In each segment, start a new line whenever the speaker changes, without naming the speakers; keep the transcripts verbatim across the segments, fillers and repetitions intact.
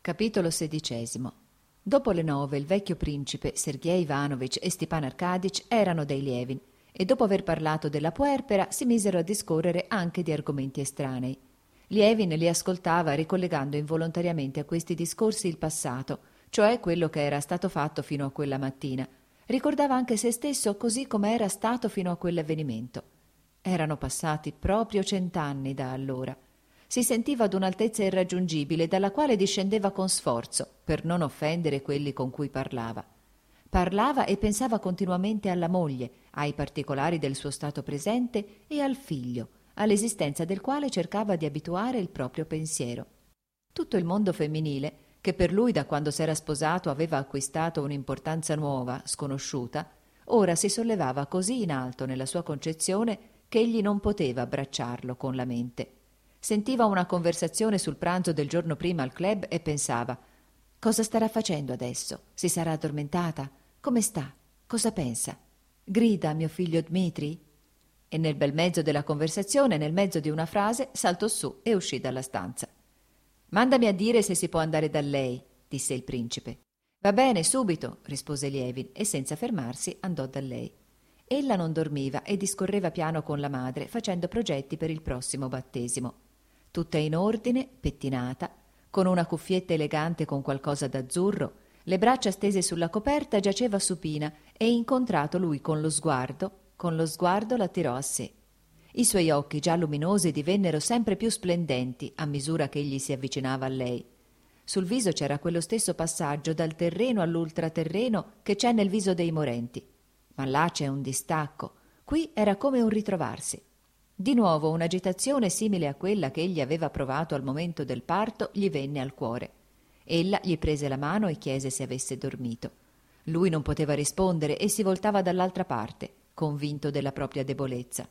Capitolo sedicesimo. Dopo le nove il vecchio principe, Sergej Ivanovich e Stepan Arkadych erano dai Lievin e dopo aver parlato della puerpera si misero a discorrere anche di argomenti estranei. Lievin li ascoltava ricollegando involontariamente a questi discorsi il passato, cioè quello che era stato fatto fino a quella mattina. Ricordava anche se stesso così come era stato fino a quell'avvenimento. Erano passati proprio cent'anni da allora. Si sentiva ad un'altezza irraggiungibile dalla quale discendeva con sforzo per non offendere quelli con cui parlava. Parlava e pensava continuamente alla moglie, ai particolari del suo stato presente e al figlio, all'esistenza del quale cercava di abituare il proprio pensiero. Tutto il mondo femminile, che per lui da quando s'era sposato aveva acquistato un'importanza nuova, sconosciuta, ora si sollevava così in alto nella sua concezione che egli non poteva abbracciarlo con la mente. Sentiva una conversazione sul pranzo del giorno prima al club e pensava: cosa starà facendo adesso? Si sarà addormentata? Come sta? Cosa pensa? Grida a mio figlio Dmitri? E nel bel mezzo della conversazione, nel mezzo di una frase, saltò su e uscì dalla stanza. «Mandami a dire se si può andare da lei», disse il principe. «Va bene, subito», rispose Lievin e senza fermarsi andò da lei. Ella non dormiva e discorreva piano con la madre, facendo progetti per il prossimo battesimo. Tutta in ordine, pettinata, con una cuffietta elegante con qualcosa d'azzurro, le braccia stese sulla coperta, giaceva supina e, incontrato lui con lo sguardo, con lo sguardo l'attirò a sé. I suoi occhi già luminosi divennero sempre più splendenti a misura che egli si avvicinava a lei. Sul viso c'era quello stesso passaggio dal terreno all'ultraterreno che c'è nel viso dei morenti. Ma là c'è un distacco, qui era come un ritrovarsi. Di nuovo un'agitazione simile a quella che egli aveva provato al momento del parto gli venne al cuore. Ella gli prese la mano e chiese se avesse dormito. Lui non poteva rispondere e si voltava dall'altra parte, convinto della propria debolezza.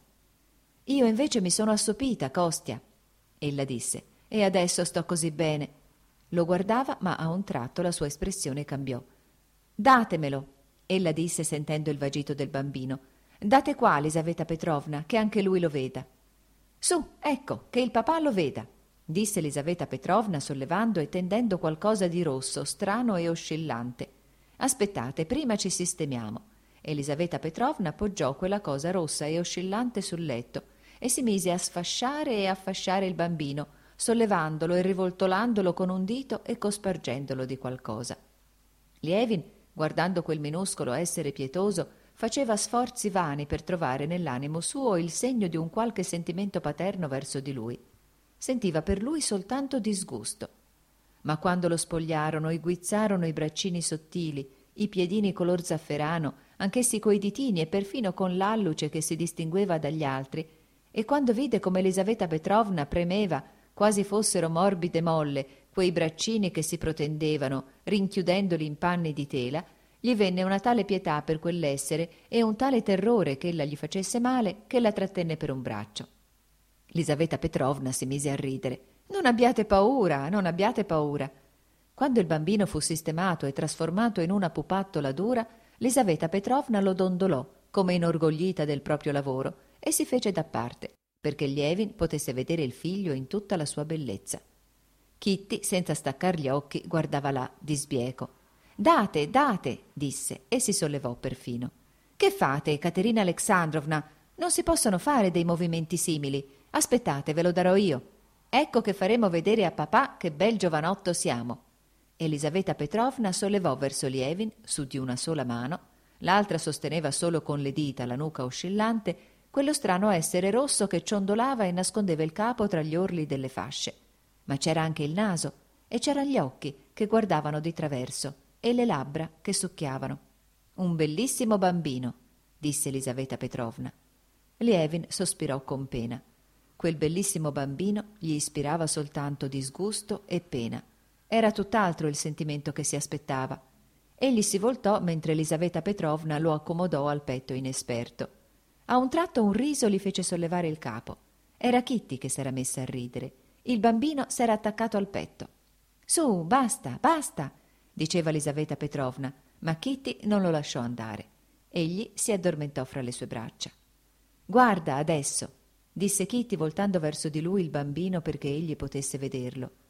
«Io invece mi sono assopita, Kostya», ella disse, «e adesso sto così bene». Lo guardava, ma a un tratto la sua espressione cambiò. «Datemelo», ella disse sentendo il vagito del bambino. «Date qua, Elisaveta Petrovna, che anche lui lo veda». «Su, ecco, che il papà lo veda», disse Elisaveta Petrovna sollevando e tendendo qualcosa di rosso, strano e oscillante. «Aspettate, prima ci sistemiamo». Elisaveta Petrovna appoggiò quella cosa rossa e oscillante sul letto e si mise a sfasciare e a fasciare il bambino, sollevandolo e rivoltolandolo con un dito e cospargendolo di qualcosa. Lievin, guardando quel minuscolo essere pietoso, faceva sforzi vani per trovare nell'animo suo il segno di un qualche sentimento paterno verso di lui. Sentiva per lui soltanto disgusto. Ma quando lo spogliarono e guizzarono i braccini sottili, i piedini color zafferano, anch'essi coi ditini e perfino con l'alluce che si distingueva dagli altri, e quando vide come Elisaveta Petrovna premeva, quasi fossero morbide molle, quei braccini che si protendevano, rinchiudendoli in panni di tela, gli venne una tale pietà per quell'essere e un tale terrore che ella gli facesse male che la trattenne per un braccio. Elisaveta Petrovna si mise a ridere. «Non abbiate paura, non abbiate paura». Quando il bambino fu sistemato e trasformato in una pupattola dura, Elisaveta Petrovna lo dondolò, come inorgoglita del proprio lavoro, e si fece da parte, perché Lievin potesse vedere il figlio in tutta la sua bellezza. Kitty, senza staccar gli occhi, guardava là, di sbieco. «Date, date», disse, e si sollevò perfino. «Che fate, Caterina Alexandrovna? Non si possono fare dei movimenti simili. Aspettate, ve lo darò io. Ecco che faremo vedere a papà che bel giovanotto siamo». Elisaveta Petrovna sollevò verso Lievin, su di una sola mano, l'altra sosteneva solo con le dita la nuca oscillante, quello strano essere rosso che ciondolava e nascondeva il capo tra gli orli delle fasce. Ma c'era anche il naso, e c'eran gli occhi che guardavano di traverso, e le labbra che succhiavano. «Un bellissimo bambino», disse Elisaveta Petrovna. Lievin sospirò con pena. Quel bellissimo bambino gli ispirava soltanto disgusto e pena. Era tutt'altro il sentimento che si aspettava. Egli si voltò mentre Elisaveta Petrovna lo accomodò al petto inesperto. A un tratto un riso gli fece sollevare il capo. Era Kitty che s'era messa a ridere. Il bambino s'era attaccato al petto. «Su, basta, basta», diceva Elisaveta Petrovna, ma Kitty non lo lasciò andare. Egli si addormentò fra le sue braccia. «Guarda adesso», disse Kitty voltando verso di lui il bambino perché egli potesse vederlo.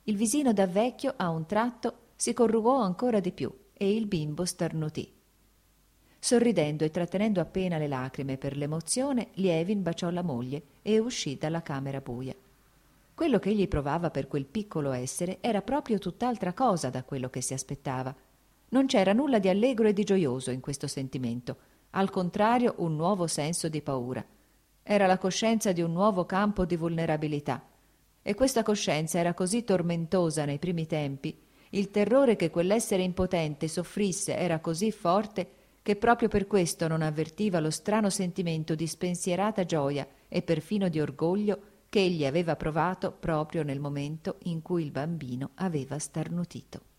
Il visino da vecchio a un tratto si corrugò ancora di più e il bimbo starnutì. Sorridendo e trattenendo appena le lacrime per l'emozione, Lievin baciò la moglie e uscì dalla camera buia. Quello che egli provava per quel piccolo essere era proprio tutt'altra cosa da quello che si aspettava. Non c'era nulla di allegro e di gioioso in questo sentimento, al contrario un nuovo senso di paura. Era la coscienza di un nuovo campo di vulnerabilità, e questa coscienza era così tormentosa nei primi tempi, il terrore che quell'essere impotente soffrisse era così forte che proprio per questo non avvertiva lo strano sentimento di spensierata gioia e perfino di orgoglio che egli aveva provato proprio nel momento in cui il bambino aveva starnutito.